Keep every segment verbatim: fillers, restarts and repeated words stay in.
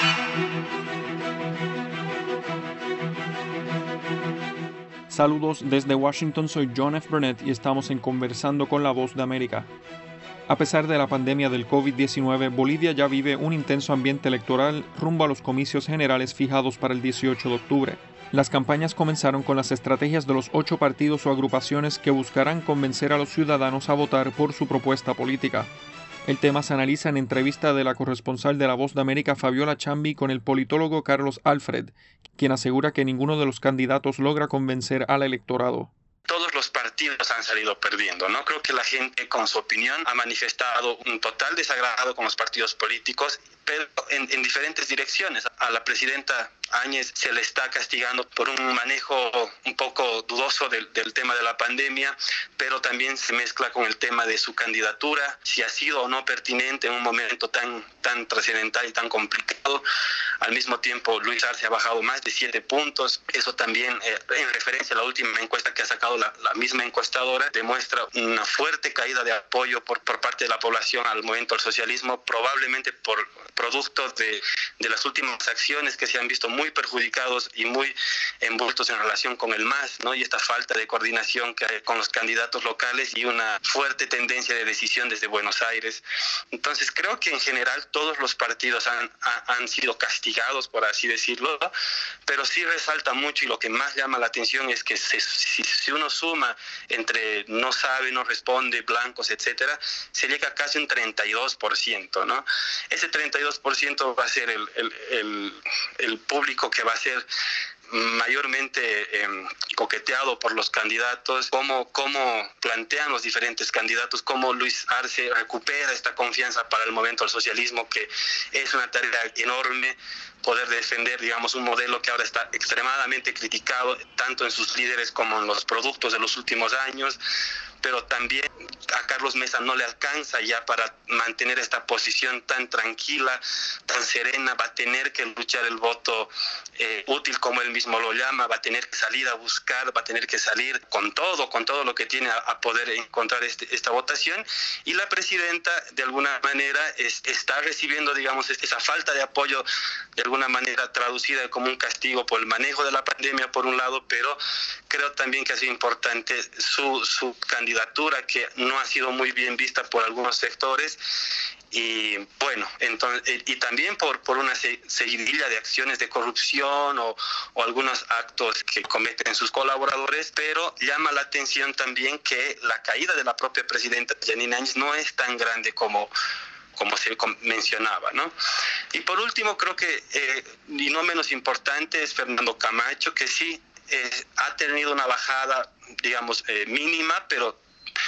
Saludos desde Washington, soy John F. Burnett y estamos en Conversando con la Voz de América. A pesar de la pandemia del COVID diecinueve, Bolivia ya vive un intenso ambiente electoral rumbo a los comicios generales fijados para el dieciocho de octubre. Las campañas comenzaron con las estrategias de los ocho partidos o agrupaciones que buscarán convencer a los ciudadanos a votar por su propuesta política. El tema se analiza en entrevista de la corresponsal de La Voz de América, Fabiola Chambi, con el politólogo Carlos Alfred, quien asegura que ninguno de los candidatos logra convencer al electorado. Todos los partidos han salido perdiendo, ¿no? Creo que la gente con su opinión ha manifestado un total desagrado con los partidos políticos, pero en, en diferentes direcciones. A la presidenta Áñez se le está castigando por un manejo un poco dudoso del, del tema de la pandemia, pero también se mezcla con el tema de su candidatura, si ha sido o no pertinente en un momento tan, tan trascendental y tan complicado. Al mismo tiempo, Luis Arce ha bajado más de siete puntos. Eso también, eh, en referencia a la última encuesta que ha sacado la, la misma encuestadora, demuestra una fuerte caída de apoyo por, por parte de la población al movimiento al socialismo, probablemente por producto de, de las últimas acciones que se han visto muy perjudicados y muy envueltos en relación con el M A S, ¿no? Y esta falta de coordinación que hay con los candidatos locales y una fuerte tendencia de decisión desde Buenos Aires. Entonces creo que en general todos los partidos han, han sido castigados, por así decirlo, pero sí resalta mucho, y lo que más llama la atención es que se, si, si uno suma entre no sabe, no responde, blancos, etcétera, se llega a casi un treinta y dos por ciento, ¿no? Ese treinta y dos por ciento va a ser el, el, el, el público que va a ser mayormente eh, coqueteado por los candidatos, cómo, cómo plantean los diferentes candidatos, cómo Luis Arce recupera esta confianza para el movimiento al socialismo, que es una tarea enorme, poder defender, digamos, un modelo que ahora está extremadamente criticado, tanto en sus líderes como en los productos de los últimos años, pero también a Carlos Mesa no le alcanza ya para mantener esta posición tan tranquila, tan serena. Va a tener que luchar el voto eh, útil, como él mismo lo llama, va a tener que salir a buscar, va a tener que salir con todo, con todo lo que tiene a, a poder encontrar este, esta votación. Y la presidenta, de alguna manera, es, está recibiendo, digamos, esa falta de apoyo, de alguna manera traducida como un castigo por el manejo de la pandemia, por un lado, pero creo también que ha sido importante su, su candidatura, que no ha sido muy bien vista por algunos sectores, y bueno, entonces, y también por, por una seguidilla de acciones de corrupción o, o algunos actos que cometen sus colaboradores, pero llama la atención también que la caída de la propia presidenta Yanine Áñez no es tan grande como como se mencionaba, ¿no? Y por último, creo que, eh, y no menos importante, es Fernando Camacho, que sí eh, ha tenido una bajada, digamos, eh, mínima, pero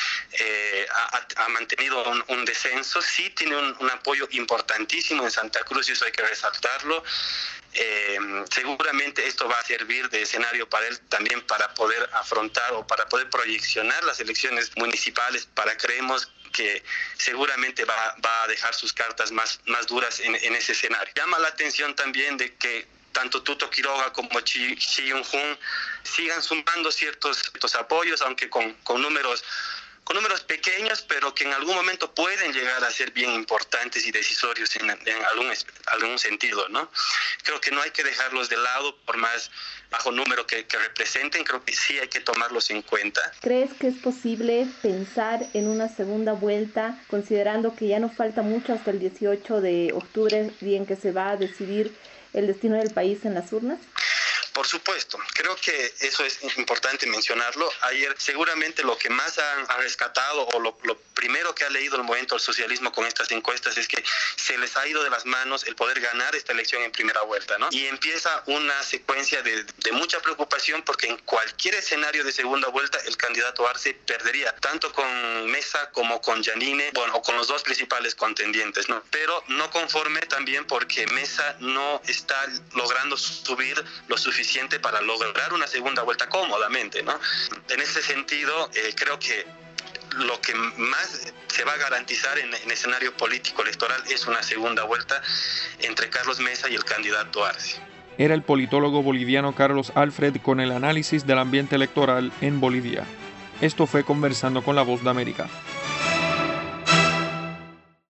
Eh, ha, ha mantenido un, un descenso. Sí tiene un, un apoyo importantísimo en Santa Cruz, y eso hay que resaltarlo. Eh, seguramente esto va a servir de escenario para él también, para poder afrontar o para poder proyeccionar las elecciones municipales. Para creemos que seguramente va, va a dejar sus cartas más, más duras en, en ese escenario. Llama la atención también de que tanto Tuto Quiroga como Chi, Chi Yun-hun sigan sumando ciertos, ciertos apoyos, aunque con, con números con números pequeños, pero que en algún momento pueden llegar a ser bien importantes y decisorios en, en algún, algún sentido, ¿no? Creo que no hay que dejarlos de lado, por más bajo número que, que representen. Creo que sí hay que tomarlos en cuenta. ¿Crees que es posible pensar en una segunda vuelta, considerando que ya no falta mucho hasta el dieciocho de octubre, día en que se va a decidir el destino del país en las urnas? Por supuesto, creo que eso es importante mencionarlo. Ayer seguramente lo que más han, han rescatado, o lo, lo primero que ha leído el movimiento al socialismo con estas encuestas, es que se les ha ido de las manos el poder ganar esta elección en primera vuelta, ¿no? Y empieza una secuencia de, de mucha preocupación, porque en cualquier escenario de segunda vuelta el candidato Arce perdería, tanto con Mesa como con Yanine, bueno, o con los dos principales contendientes, ¿no? Pero no conforme también porque Mesa no está logrando subir lo suficiente para lograr una segunda vuelta cómodamente, ¿no? En ese sentido, eh, creo que lo que más se va a garantizar en el escenario político electoral es una segunda vuelta entre Carlos Mesa y el candidato Arce. Era el politólogo boliviano Carlos Alfred con el análisis del ambiente electoral en Bolivia. Esto fue Conversando con la Voz de América.